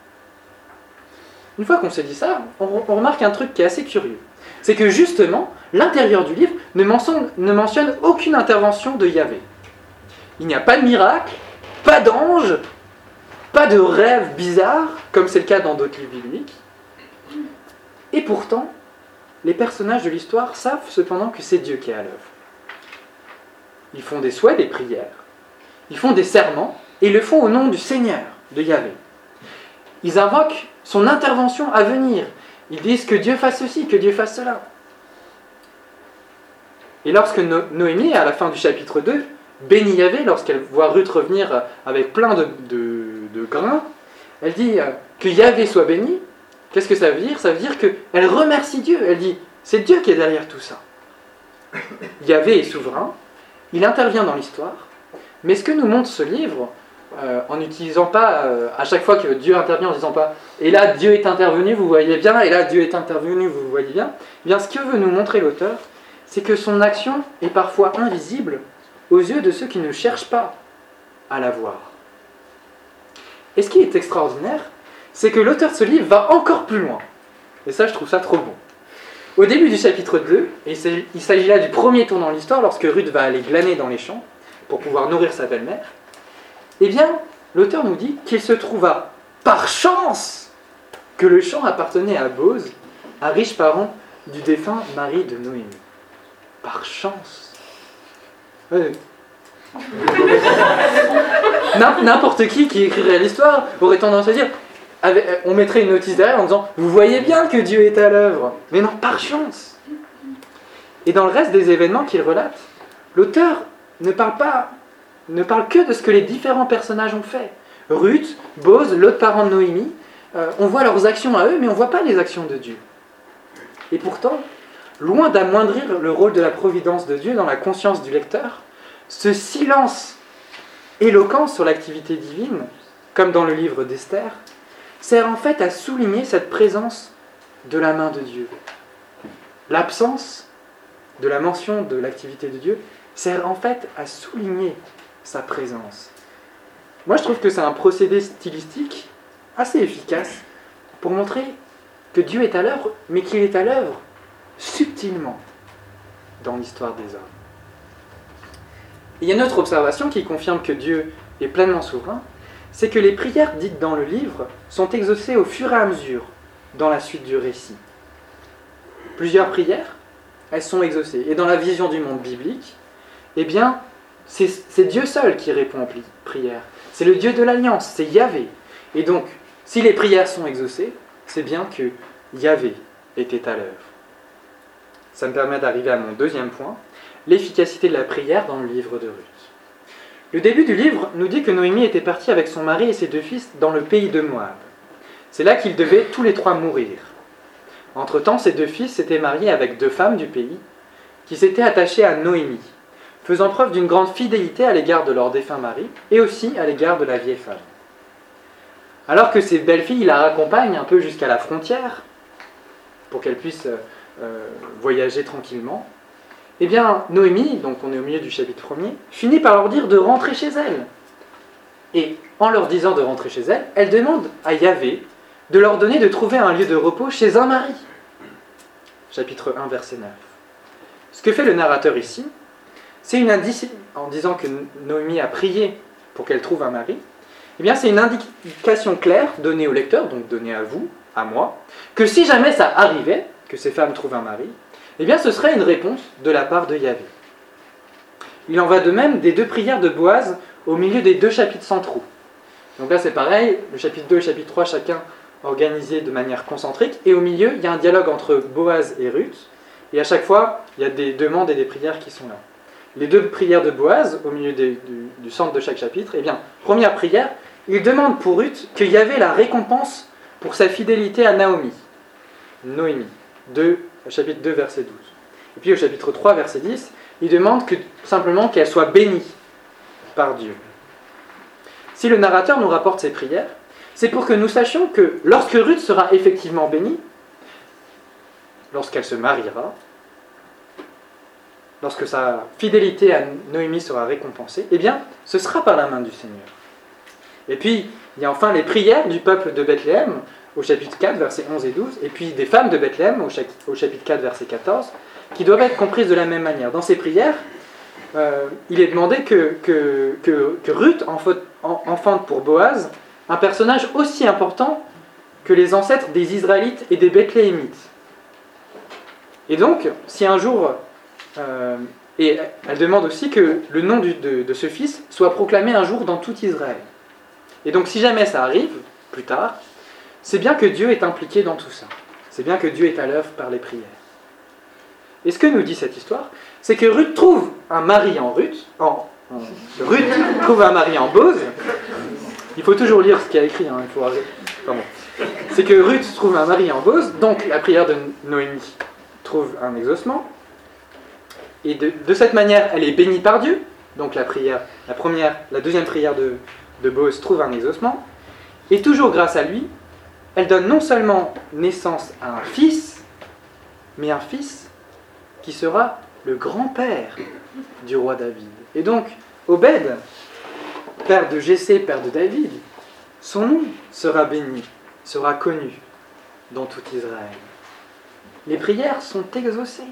Speaker 1: Une fois qu'on s'est dit ça, on, on remarque un truc qui est assez curieux. C'est que justement, l'intérieur du livre ne mentionne, ne mentionne aucune intervention de Yahvé. Il n'y a pas de miracle, pas d'ange, pas de rêve bizarre, comme c'est le cas dans d'autres livres bibliques. Et pourtant, les personnages de l'histoire savent cependant que c'est Dieu qui est à l'œuvre. Ils font des souhaits, des prières. Ils font des serments, et ils le font au nom du Seigneur, de Yahvé. Ils invoquent son intervention à venir. Ils disent que Dieu fasse ceci, que Dieu fasse cela. Et lorsque no- Noémie, à la fin du chapitre deux, bénit Yahvé, lorsqu'elle voit Ruth revenir avec plein de, de, de grains, elle dit que Yahvé soit béni, Qu'est-ce que ça veut dire? Ça veut dire qu'elle remercie Dieu. Elle dit, c'est Dieu qui est derrière tout ça. Yahvé est souverain, il intervient dans l'histoire, mais ce que nous montre ce livre, euh, en n'utilisant pas, euh, à chaque fois que Dieu intervient, en disant pas « et là Dieu est intervenu, vous voyez bien, et là Dieu est intervenu, vous voyez bien », eh bien ce que veut nous montrer l'auteur, c'est que son action est parfois invisible aux yeux de ceux qui ne cherchent pas à la voir. Et ce qui est extraordinaire, c'est que l'auteur de ce livre va encore plus loin. Et ça, je trouve ça trop bon. Au début du chapitre deux, et il s'agit là du premier tournant de l'histoire, lorsque Ruth va aller glaner dans les champs pour pouvoir nourrir sa belle-mère, eh bien, l'auteur nous dit qu'il se trouva par chance que le champ appartenait à Bose, un riche parent du défunt mari de Noémie. Par chance. Ouais. N'importe qui qui écrirait l'histoire aurait tendance à dire, on mettrait une notice derrière en disant « Vous voyez bien que Dieu est à l'œuvre !» Mais non, par chance. Et dans le reste des événements qu'il relate, l'auteur ne parle pas, ne parle que de ce que les différents personnages ont fait. Ruth, Bose, l'autre parent de Noémie, euh, on voit leurs actions à eux, mais on ne voit pas les actions de Dieu. Et pourtant, loin d'amoindrir le rôle de la providence de Dieu dans la conscience du lecteur, ce silence éloquent sur l'activité divine, comme dans le livre d'Esther, sert en fait à souligner cette présence de la main de Dieu. L'absence de la mention de l'activité de Dieu sert en fait à souligner sa présence. Moi, je trouve que c'est un procédé stylistique assez efficace pour montrer que Dieu est à l'œuvre, mais qu'il est à l'œuvre subtilement dans l'histoire des hommes. Il y a une autre observation qui confirme que Dieu est pleinement souverain, c'est que les prières dites dans le livre sont exaucées au fur et à mesure dans la suite du récit. Plusieurs prières, elles sont exaucées. Et dans la vision du monde biblique, eh bien, c'est, c'est Dieu seul qui répond aux prières. C'est le Dieu de l'Alliance, c'est Yahvé. Et donc, si les prières sont exaucées, c'est bien que Yahvé était à l'œuvre. Ça me permet d'arriver à mon deuxième point, l'efficacité de la prière dans le livre de Ruth. Le début du livre nous dit que Noémie était partie avec son mari et ses deux fils dans le pays de Moab. C'est là qu'ils devaient tous les trois mourir. Entre-temps, ces deux fils s'étaient mariés avec deux femmes du pays qui s'étaient attachées à Noémie, faisant preuve d'une grande fidélité à l'égard de leur défunt mari et aussi à l'égard de la vieille femme. Alors que ces belles-filles la raccompagnent un peu jusqu'à la frontière pour qu'elle puisse euh, voyager tranquillement, eh bien, Noémie, donc on est au milieu du chapitre premier, finit par leur dire de rentrer chez elle. Et en leur disant de rentrer chez elle, elle demande à Yahvé de leur donner de trouver un lieu de repos chez un mari. Chapitre un, verset neuf. Ce que fait le narrateur ici, c'est une indication, en disant que Noémie a prié pour qu'elle trouve un mari, eh bien c'est une indication claire donnée au lecteur, donc donnée à vous, à moi, que si jamais ça arrivait, que ces femmes trouvent un mari, eh bien ce serait une réponse de la part de Yahvé. Il en va de même des deux prières de Boaz au milieu des deux chapitres centraux. Donc là c'est pareil, le chapitre deux et le chapitre trois, chacun organisé de manière concentrique, et au milieu il y a un dialogue entre Boaz et Ruth, et à chaque fois il y a des demandes et des prières qui sont là. Les deux prières de Boaz, au milieu des, du, du centre de chaque chapitre, eh bien, première prière, il demande pour Ruth que Yahvé la récompense pour sa fidélité à Naomi, Noémie, deux, chapitre deux, verset douze. Et puis au chapitre trois, verset dix, il demande que, simplement qu'elle soit bénie par Dieu. Si le narrateur nous rapporte ces prières, c'est pour que nous sachions que lorsque Ruth sera effectivement bénie, lorsqu'elle se mariera, lorsque sa fidélité à Noémie sera récompensée, eh bien, ce sera par la main du Seigneur. Et puis, il y a enfin les prières du peuple de Bethléem, au chapitre quatre, versets onze et douze, et puis des femmes de Bethléem, au chapitre quatre, verset quatorze, qui doivent être comprises de la même manière. Dans ces prières, euh, il est demandé que, que, que, que Ruth enfante pour Boaz un personnage aussi important que les ancêtres des Israélites et des Bethléemites. Et donc, si un jour... Euh, et elle demande aussi que le nom du, de, de ce fils soit proclamé un jour dans tout Israël. Et donc, si jamais ça arrive, plus tard, c'est bien que Dieu est impliqué dans tout ça. C'est bien que Dieu est à l'œuvre par les prières. Et ce que nous dit cette histoire, c'est que Ruth trouve un mari en Ruth, en, en Ruth trouve un mari en Bose. Il faut toujours lire ce qu'il y a écrit, hein, il faut arrêter. Pardon. C'est que Ruth trouve un mari en Boz, donc la prière de Noémie trouve un exaucement. Et de, de cette manière, elle est bénie par Dieu. Donc la prière, la première, la deuxième prière de, de Boz trouve un exaucement. Et toujours grâce à lui, elle donne non seulement naissance à un fils, mais un fils qui sera le grand-père du roi David. Et donc, Obed, père de Jessé, père de David, son nom sera béni, sera connu dans tout Israël. Les prières sont exaucées.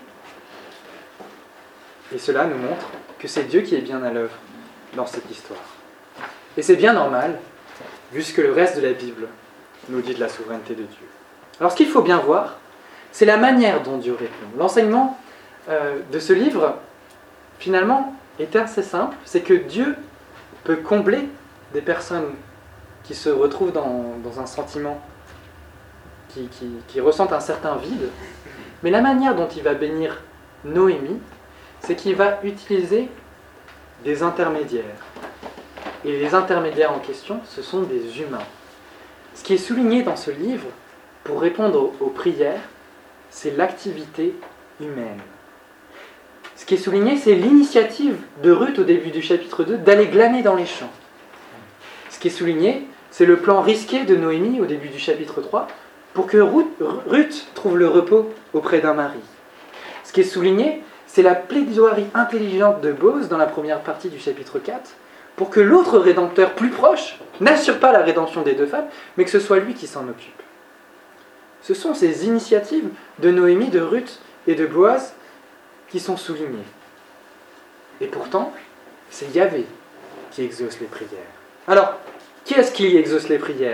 Speaker 1: Et cela nous montre que c'est Dieu qui est bien à l'œuvre dans cette histoire. Et c'est bien normal, vu ce que le reste de la Bible nous dit de la souveraineté de Dieu. Alors ce qu'il faut bien voir, c'est la manière dont Dieu répond. L'enseignement euh, de ce livre, finalement, est assez simple. C'est que Dieu peut combler des personnes qui se retrouvent dans, dans un sentiment, qui, qui, qui ressentent un certain vide. Mais la manière dont il va bénir Noémie, c'est qu'il va utiliser des intermédiaires. Et les intermédiaires en question, ce sont des humains. Ce qui est souligné dans ce livre, pour répondre aux, aux prières, c'est l'activité humaine. Ce qui est souligné, c'est l'initiative de Ruth au début du chapitre deux d'aller glaner dans les champs. Ce qui est souligné, c'est le plan risqué de Noémie au début du chapitre trois pour que Ruth trouve le repos auprès d'un mari. Ce qui est souligné, c'est la plaidoirie intelligente de Boz dans la première partie du chapitre quatre pour que l'autre rédempteur plus proche n'assure pas la rédemption des deux femmes, mais que ce soit lui qui s'en occupe. Ce sont ces initiatives de Noémie, de Ruth et de Boaz qui sont soulignées. Et pourtant, c'est Yahvé qui exauce les prières. Alors, qui est-ce qui exauce les prières ?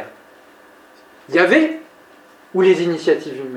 Speaker 1: Yahvé ou les initiatives humaines ?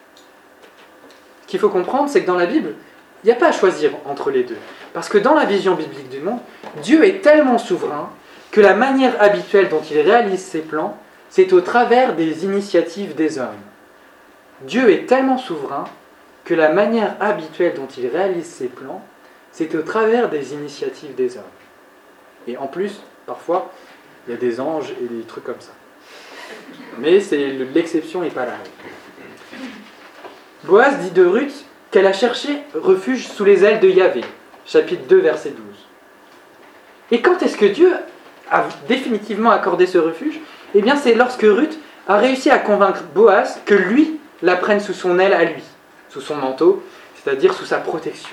Speaker 1: Ce qu'il faut comprendre, c'est que dans la Bible, il n'y a pas à choisir entre les deux. Parce que dans la vision biblique du monde, Dieu est tellement souverain que la manière habituelle dont il réalise ses plans, c'est au travers des initiatives des hommes. Dieu est tellement souverain que la manière habituelle dont il réalise ses plans, c'est au travers des initiatives des hommes. Et en plus, parfois, il y a des anges et des trucs comme ça. Mais c'est l'exception et pas la règle. Boaz dit de Ruth qu'elle a cherché refuge sous les ailes de Yahvé. Chapitre deux, verset douze. Et quand est-ce que Dieu a définitivement accordé ce refuge ? Eh bien, c'est lorsque Ruth a réussi à convaincre Boaz que lui la prenne sous son aile à lui, sous son manteau, c'est-à-dire sous sa protection.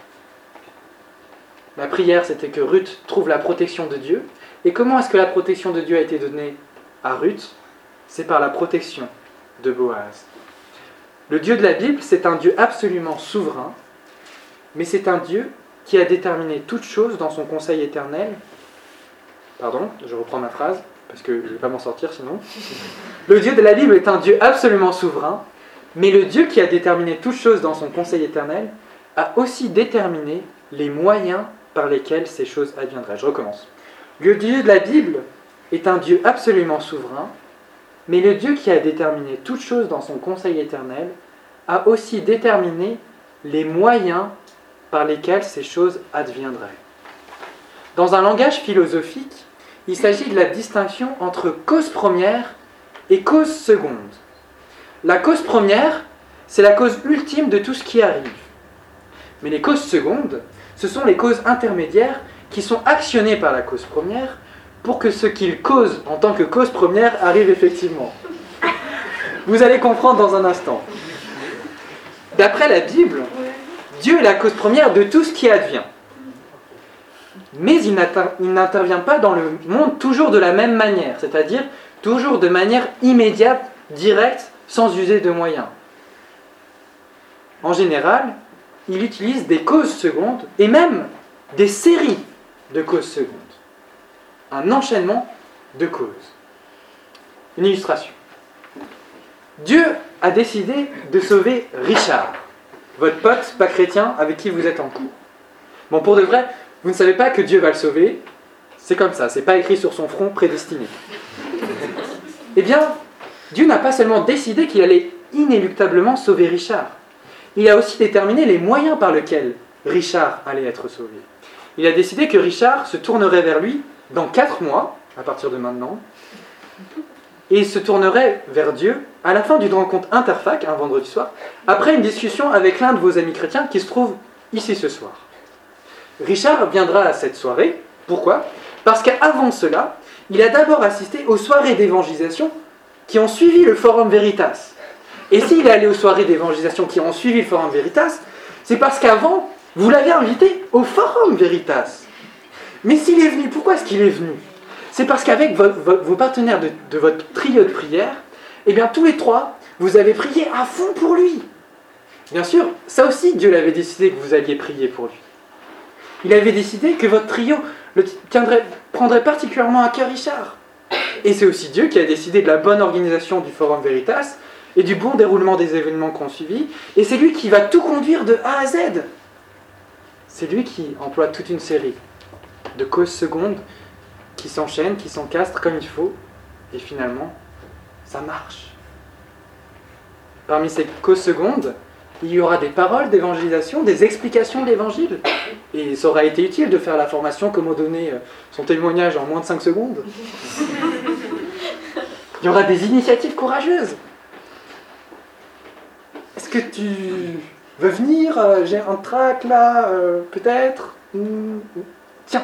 Speaker 1: La prière, c'était que Ruth trouve la protection de Dieu. Et comment est-ce que la protection de Dieu a été donnée à Ruth ? C'est par la protection de Boaz. Le Dieu de la Bible, c'est un Dieu absolument souverain, mais c'est un Dieu qui a déterminé toutes choses dans son conseil éternel. Pardon, je reprends ma phrase, parce que je ne vais pas m'en sortir sinon. Le Dieu de la Bible est un Dieu absolument souverain, mais le Dieu qui a déterminé toutes choses dans son conseil éternel a aussi déterminé les moyens par lesquels ces choses adviendraient. Je recommence. Le Dieu de la Bible est un Dieu absolument souverain, mais le Dieu qui a déterminé toutes choses dans son conseil éternel a aussi déterminé les moyens par lesquels ces choses adviendraient. Dans un langage philosophique, il s'agit de la distinction entre cause première et cause seconde. La cause première, c'est la cause ultime de tout ce qui arrive. Mais les causes secondes, ce sont les causes intermédiaires qui sont actionnées par la cause première pour que ce qu'il cause en tant que cause première arrive effectivement. Vous allez comprendre dans un instant. D'après la Bible, Dieu est la cause première de tout ce qui advient. Mais il n'intervient pas dans le monde toujours de la même manière, c'est-à-dire toujours de manière immédiate, directe, sans user de moyens. En général, il utilise des causes secondes et même des séries de causes secondes. Un enchaînement de causes. Une illustration. Dieu a décidé de sauver Richard, votre pote pas chrétien avec qui vous êtes en couple. Bon, pour de vrai, vous ne savez pas que Dieu va le sauver, c'est comme ça, c'est pas écrit sur son front prédestiné. Eh bien, Dieu n'a pas seulement décidé qu'il allait inéluctablement sauver Richard, il a aussi déterminé les moyens par lesquels Richard allait être sauvé. Il a décidé que Richard se tournerait vers lui dans quatre mois, à partir de maintenant, et il se tournerait vers Dieu à la fin d'une rencontre interfac, un vendredi soir, après une discussion avec l'un de vos amis chrétiens qui se trouve ici ce soir. Richard viendra à cette soirée. Pourquoi ? Parce qu'avant cela, il a d'abord assisté aux soirées d'évangélisation qui ont suivi le Forum Veritas. Et s'il est allé aux soirées d'évangélisation qui ont suivi le Forum Veritas, c'est parce qu'avant, vous l'avez invité au Forum Veritas. Mais s'il est venu, pourquoi est-ce qu'il est venu ? C'est parce qu'avec vo- vo- vos partenaires de, de votre trio de prière, eh bien tous les trois, vous avez prié à fond pour lui. Bien sûr, ça aussi, Dieu l'avait décidé que vous alliez prier pour lui. Il avait décidé que votre trio le tiendrait, prendrait particulièrement à cœur Richard. Et c'est aussi Dieu qui a décidé de la bonne organisation du Forum Veritas et du bon déroulement des événements qu'on suivi. Et c'est lui qui va tout conduire de A à Z. C'est lui qui emploie toute une série de causes secondes qui s'enchaînent, qui s'encastrent comme il faut. Et finalement, ça marche. Parmi ces causes secondes, il y aura des paroles d'évangélisation, des explications de l'évangile. Et ça aura été utile de faire la formation, comment donner son témoignage en moins de cinq secondes. Il y aura des initiatives courageuses. Est-ce que tu veux venir ? J'ai un trac là, euh, peut-être. Tiens.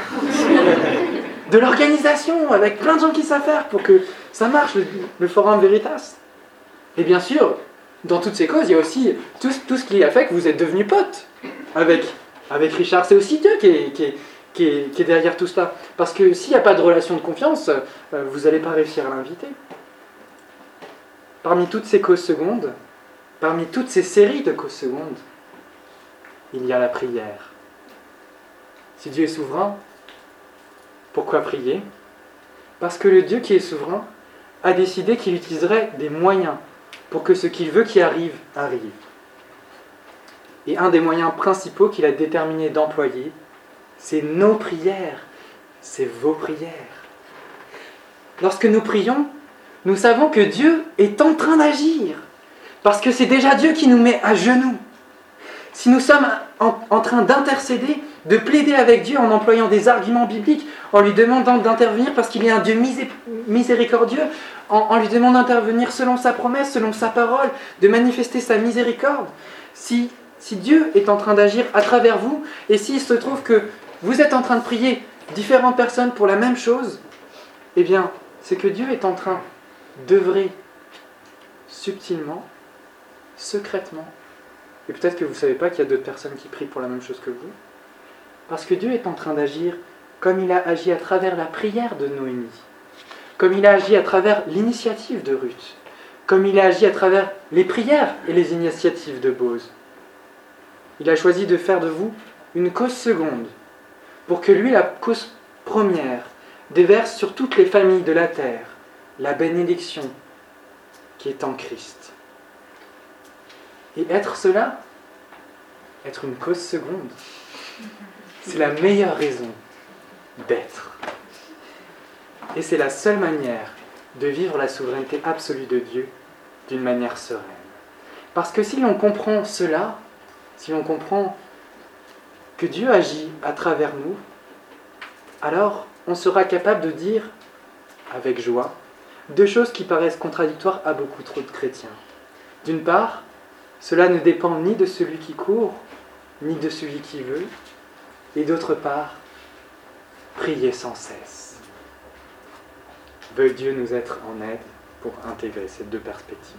Speaker 1: De l'organisation, avec plein de gens qui savent faire pour que ça marche, le, le Forum Veritas. Et bien sûr, dans toutes ces causes, il y a aussi tout, tout ce qui a fait que vous êtes devenus potes avec, avec Richard. C'est aussi Dieu qui est, qui, est, qui, est, qui est derrière tout cela. Parce que s'il n'y a pas de relation de confiance, euh, vous n'allez pas réussir à l'inviter. Parmi toutes ces causes secondes, parmi toutes ces séries de causes secondes, il y a la prière. Si Dieu est souverain, pourquoi prier ? Parce que le Dieu qui est souverain a décidé qu'il utiliserait des moyens pour que ce qu'il veut qui arrive, arrive. Et un des moyens principaux qu'il a déterminé d'employer, c'est nos prières, c'est vos prières. Lorsque nous prions, nous savons que Dieu est en train d'agir, parce que c'est déjà Dieu qui nous met à genoux. Si nous sommes en, en train d'intercéder, de plaider avec Dieu en employant des arguments bibliques, en lui demandant d'intervenir parce qu'il est un Dieu misé, miséricordieux, en, en lui demandant d'intervenir selon sa promesse, selon sa parole, de manifester sa miséricorde, si, si Dieu est en train d'agir à travers vous, et s'il se trouve que vous êtes en train de prier différentes personnes pour la même chose, eh bien, c'est que Dieu est en train d'œuvrer subtilement, secrètement. Et peut-être que vous ne savez pas qu'il y a d'autres personnes qui prient pour la même chose que vous. Parce que Dieu est en train d'agir comme il a agi à travers la prière de Noémie, comme il a agi à travers l'initiative de Ruth, comme il a agi à travers les prières et les initiatives de Boz. Il a choisi de faire de vous une cause seconde, pour que lui, la cause première, déverse sur toutes les familles de la terre la bénédiction qui est en Christ. Et être cela, être une cause seconde, c'est la meilleure raison d'être. Et c'est la seule manière de vivre la souveraineté absolue de Dieu d'une manière sereine. Parce que si l'on comprend cela, si l'on comprend que Dieu agit à travers nous, alors on sera capable de dire, avec joie, deux choses qui paraissent contradictoires à beaucoup trop de chrétiens. D'une part, cela ne dépend ni de celui qui court, ni de celui qui veut. Et d'autre part, priez sans cesse. Veuille Dieu nous être en aide pour intégrer ces deux perspectives.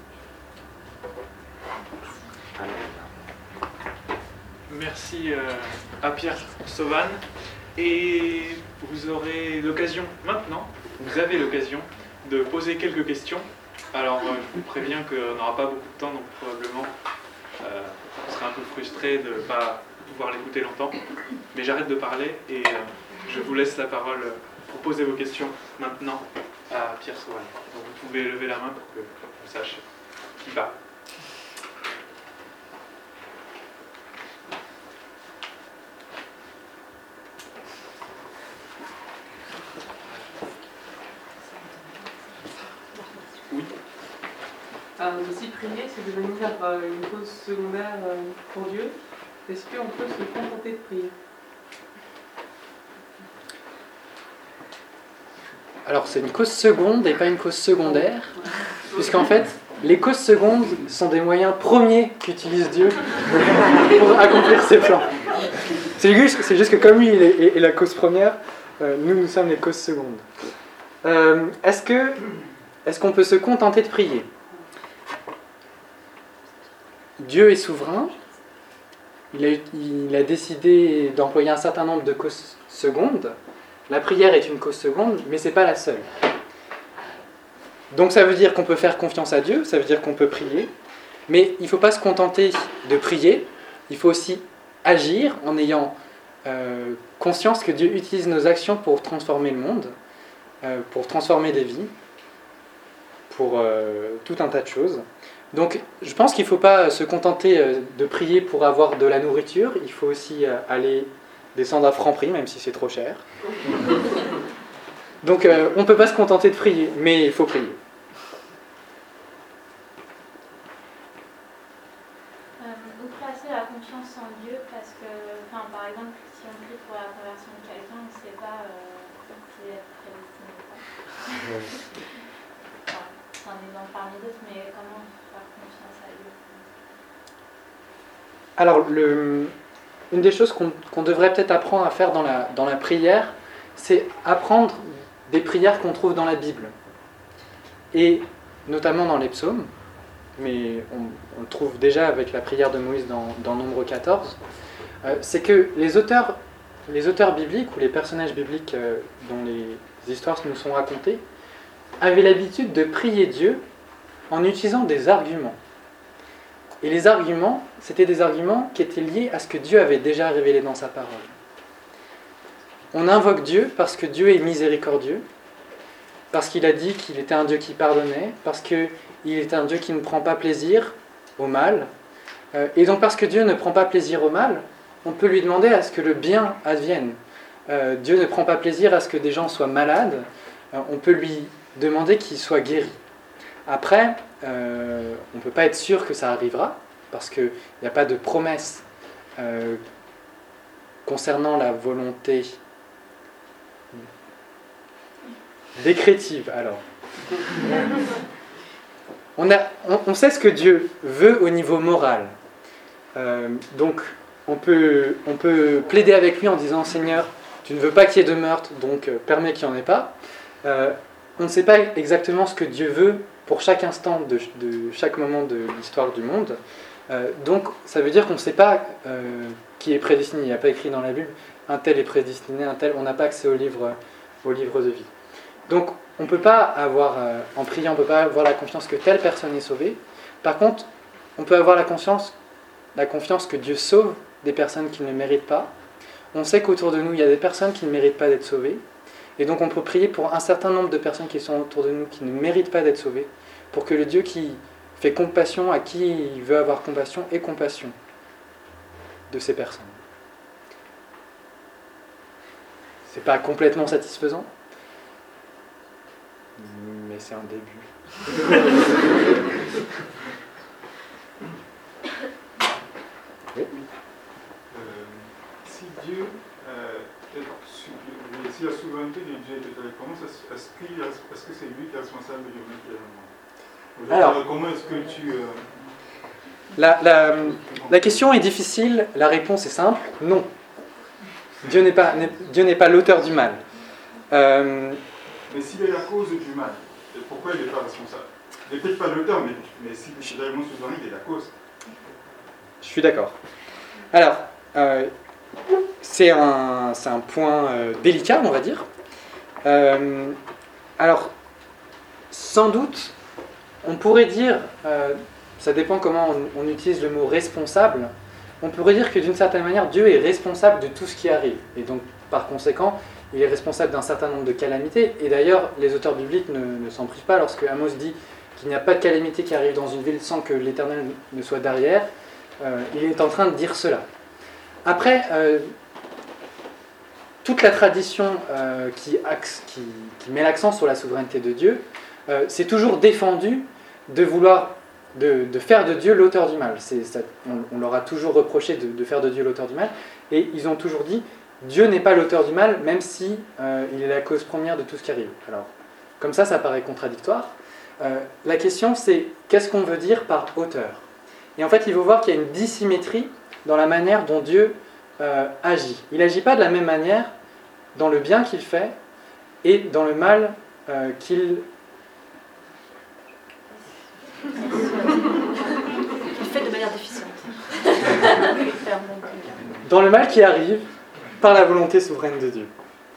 Speaker 1: Amen.
Speaker 2: Merci euh, à Pierre Sauvan. Et vous aurez l'occasion maintenant, vous avez l'occasion de poser quelques questions. Alors, euh, je vous préviens qu'on n'aura pas beaucoup de temps, donc probablement, euh, on sera un peu frustré de ne pas pouvoir l'écouter longtemps. Mais j'arrête de parler et euh, je vous laisse la parole pour poser vos questions maintenant à Pierre Sauvan. Donc, vous pouvez lever la main pour que on sache qui parle. Oui.
Speaker 3: Alors, aussi prier, c'est devenir euh, une cause secondaire euh, pour Dieu. Est-ce qu'on peut se contenter de prier ?
Speaker 1: Alors c'est une cause seconde et pas une cause secondaire, puisqu'en fait, les causes secondes sont des moyens premiers qu'utilise Dieu pour accomplir ses plans. C'est juste, c'est juste que comme lui il est, est la cause première, euh, nous, nous sommes les causes secondes. Euh, est-ce que, est-ce qu'on peut se contenter de prier ? Dieu est souverain. Il a, il a décidé d'employer un certain nombre de causes secondes. La prière est une cause seconde, mais ce n'est pas la seule. Donc ça veut dire qu'on peut faire confiance à Dieu, ça veut dire qu'on peut prier, mais il ne faut pas se contenter de prier, il faut aussi agir en ayant euh, conscience que Dieu utilise nos actions pour transformer le monde, euh, pour transformer des vies, pour euh, tout un tas de choses. Donc je pense qu'il ne faut pas se contenter euh, de prier pour avoir de la nourriture, il faut aussi euh, aller descendre à Franprix, même si c'est trop cher. Donc euh, on ne peut pas se contenter de prier, mais il faut prier.
Speaker 4: Vous placez la confiance en Dieu parce que, enfin, par exemple, si on prie pour la conversion de quelqu'un, on ne sait pas euh, s'il est prédestiné ou pas. Enfin, c'est un exemple parmi d'autres, mais comment faire confiance à Dieu?
Speaker 1: Alors, le, une des choses qu'on, qu'on devrait peut-être apprendre à faire dans la, dans la prière, c'est apprendre des prières qu'on trouve dans la Bible, et notamment dans les psaumes, mais on, on le trouve déjà avec la prière de Moïse dans, dans Nombre quatorze, euh, c'est que les auteurs, les auteurs bibliques ou les personnages bibliques euh, dont les histoires nous sont racontées avaient l'habitude de prier Dieu en utilisant des arguments. Et les arguments, c'était des arguments qui étaient liés à ce que Dieu avait déjà révélé dans sa parole. On invoque Dieu parce que Dieu est miséricordieux, parce qu'il a dit qu'il était un Dieu qui pardonnait, parce qu'il est un Dieu qui ne prend pas plaisir au mal. Et donc parce que Dieu ne prend pas plaisir au mal, on peut lui demander à ce que le bien advienne. Euh, Dieu ne prend pas plaisir à ce que des gens soient malades, euh, on peut lui demander qu'il soit guéri. Après, euh, on ne peut pas être sûr que ça arrivera, parce qu'il n'y a pas de promesse euh, concernant la volonté décrétive. Alors, on, a, on, on sait ce que Dieu veut au niveau moral. Euh, donc, on peut, on peut plaider avec lui en disant « Seigneur, tu ne veux pas qu'il y ait de meurtre, donc euh, permets qu'il n'y en ait pas. Euh, » On ne sait pas exactement ce que Dieu veut pour chaque instant de, de chaque moment de l'histoire du monde. Euh, donc, ça veut dire qu'on ne sait pas euh, qui est prédestiné. Il n'y a pas écrit dans la Bible « un tel est prédestiné, un tel ». On n'a pas accès au livre, au livre de vie. Donc, on ne peut pas avoir, euh, en priant, on ne peut pas avoir la confiance que telle personne est sauvée. Par contre, on peut avoir la confiance, la confiance que Dieu sauve des personnes qui ne le méritent pas. On sait qu'autour de nous, il y a des personnes qui ne méritent pas d'être sauvées. Et donc on peut prier pour un certain nombre de personnes qui sont autour de nous, qui ne méritent pas d'être sauvées, pour que le Dieu qui fait compassion à qui il veut avoir compassion ait compassion de ces personnes. C'est pas complètement satisfaisant, mais c'est un début. Oui.
Speaker 5: Euh, si Dieu euh, est supérieur, si la souveraineté de Dieu est totale, comment ça, est-ce, qu'il, est-ce que c'est lui qui est responsable du monde qui est le monde? Alors, comment est-ce que tu... Euh...
Speaker 1: La, la, la question est difficile, la réponse est simple, non. Dieu n'est pas, n'est, Dieu n'est pas l'auteur du mal. Euh,
Speaker 5: mais s'il est la cause du mal, pourquoi il n'est pas responsable? Il n'est peut-être pas l'auteur, mais, mais s'il est réellement souverain, il est la cause.
Speaker 1: Je suis d'accord. Alors, euh, c'est, un, c'est un point euh, délicat, on va dire. Euh, alors, sans doute, on pourrait dire, euh, ça dépend comment on, on utilise le mot responsable, on pourrait dire que d'une certaine manière, Dieu est responsable de tout ce qui arrive. Et donc, par conséquent, il est responsable d'un certain nombre de calamités. Et d'ailleurs, les auteurs bibliques ne, ne s'en privent pas lorsque Amos dit qu'il n'y a pas de calamité qui arrive dans une ville sans que l'Éternel ne soit derrière. Euh, il est en train de dire cela. Après, euh, toute la tradition euh, qui, axe, qui, qui met l'accent sur la souveraineté de Dieu, euh, c'est toujours défendu de vouloir de, de faire de Dieu l'auteur du mal. C'est, ça, on, on leur a toujours reproché de, de faire de Dieu l'auteur du mal, et ils ont toujours dit Dieu n'est pas l'auteur du mal, même si euh, il est la cause première de tout ce qui arrive. Alors, Comme ça, ça paraît contradictoire. Euh, la question, c'est qu'est-ce qu'on veut dire par hauteur? Et en fait, il faut voir qu'il y a une dissymétrie dans la manière dont Dieu euh, agit. Il n'agit pas de la même manière dans le bien qu'il fait et dans le mal euh, qu'il...
Speaker 6: Il fait de manière déficiente.
Speaker 1: dans le mal qui arrive par la volonté souveraine de Dieu.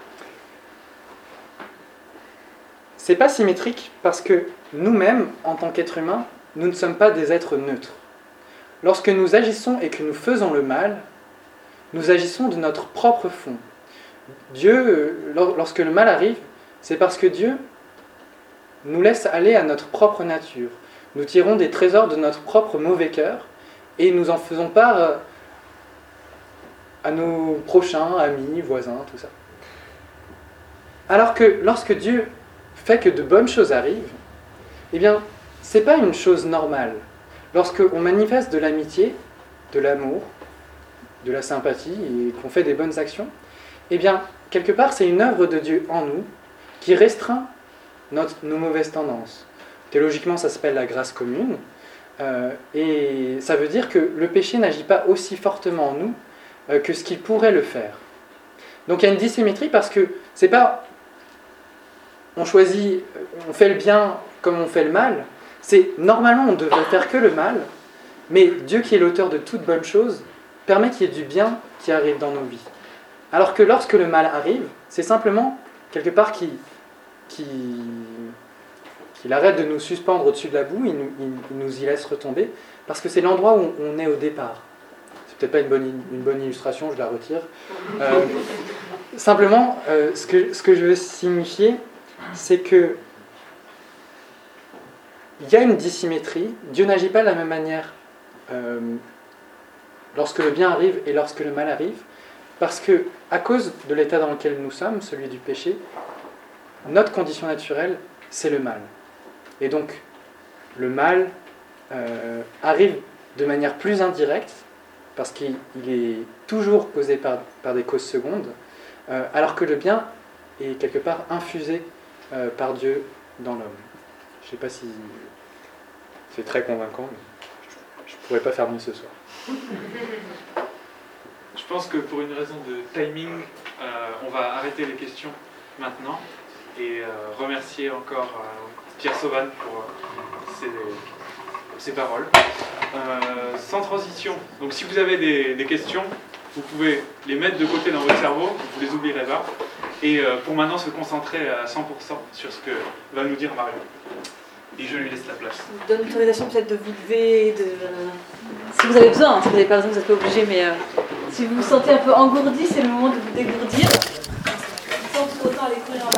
Speaker 1: C'est pas symétrique parce que nous-mêmes, en tant qu'êtres humains, nous ne sommes pas des êtres neutres. Lorsque nous agissons et que nous faisons le mal, nous agissons de notre propre fond. Dieu, lorsque le mal arrive, c'est parce que Dieu nous laisse aller à notre propre nature. Nous tirons des trésors de notre propre mauvais cœur et nous en faisons part à nos prochains, amis, voisins, tout ça. Alors que lorsque Dieu fait que de bonnes choses arrivent, eh bien, c'est pas une chose normale. Lorsqu'on manifeste de l'amitié, de l'amour, de la sympathie et qu'on fait des bonnes actions, eh bien, quelque part, c'est une œuvre de Dieu en nous qui restreint notre, nos mauvaises tendances. Théologiquement, ça s'appelle la grâce commune, euh, et ça veut dire que le péché n'agit pas aussi fortement en nous euh, que ce qu'il pourrait le faire. Donc il y a une dissymétrie parce que c'est pas on choisit, on fait le bien comme on fait le mal, c'est normalement on devrait faire que le mal, mais Dieu qui est l'auteur de toutes bonnes choses permet qu'il y ait du bien qui arrive dans nos vies. Alors que lorsque le mal arrive, c'est simplement quelque part qu'il qui, qu'il arrête de nous suspendre au-dessus de la boue, il nous, il, il nous y laisse retomber, parce que c'est l'endroit où on est au départ. C'est peut-être pas une bonne, une bonne illustration, je la retire. Euh, simplement, euh, ce, que, ce que je veux signifier, c'est que il y a une dissymétrie. Dieu n'agit pas de la même manière euh, lorsque le bien arrive et lorsque le mal arrive, parce que à cause de l'état dans lequel nous sommes, celui du péché, notre condition naturelle, c'est le mal. Et donc, le mal euh, arrive de manière plus indirecte, parce qu'il est toujours causé par, par des causes secondes, euh, alors que le bien est quelque part infusé euh, par Dieu dans l'homme. Je ne sais pas si c'est très convaincant, mais je ne pourrais pas faire mieux ce soir.
Speaker 2: Je pense que pour une raison de timing, euh, on va arrêter les questions maintenant et euh, remercier encore euh, Pierre Sauvan pour euh, ses, ses paroles. Euh, sans transition, donc si vous avez des, des questions, vous pouvez les mettre de côté dans votre cerveau, vous ne les oublierez pas. Et euh, pour maintenant se concentrer à cent pour cent sur ce que va nous dire Mario. Et je lui laisse la place.
Speaker 6: Je vous donne l'autorisation peut-être de vous lever, de... si vous avez besoin, hein, si vous n'avez pas besoin, vous n'êtes pas obligé, mais euh, si vous vous sentez un peu engourdi, c'est le moment de vous dégourdir. Sans pour autant aller courir en